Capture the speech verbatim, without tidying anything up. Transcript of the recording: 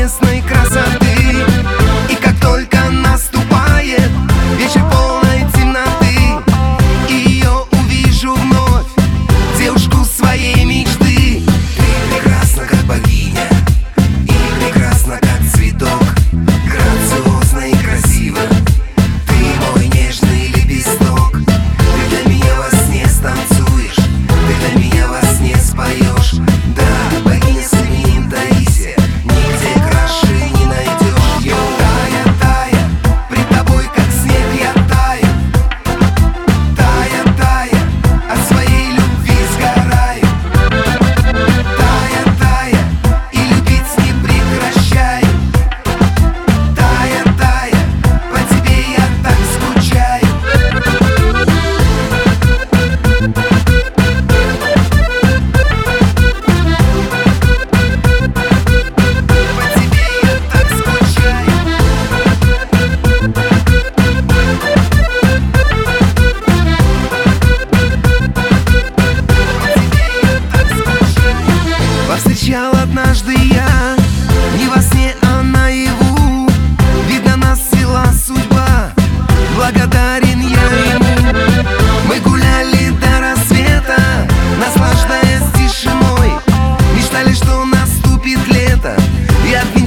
небесной красоты. И как только наступает вечер полной темноты, и ее увижу вновь, девушку своей мечты. Ты прекрасна, как богиня, и прекрасна, как цветок, грациозно и красиво. Ты мой нежный лепесток. Ты для меня во сне станцуешь, ты для меня во сне споешь. Да, богиня с именем Таисия, нигде краше не найдешь. Ее тая, тая, пред тобой как снег я таю. Тая, тая, от своей любви сгораю. Тая, тая, и любить не прекращаю. Тая, тая, по тебе я так скучаю. По тебе я так скучаю. Повстречал однажды я, не во сне, а наяву. Видно, нас свела судьба, благодарен я ему. Мы гуляли до рассвета, наслаждаясь тишиной. Мечтали, что наступит лето, и от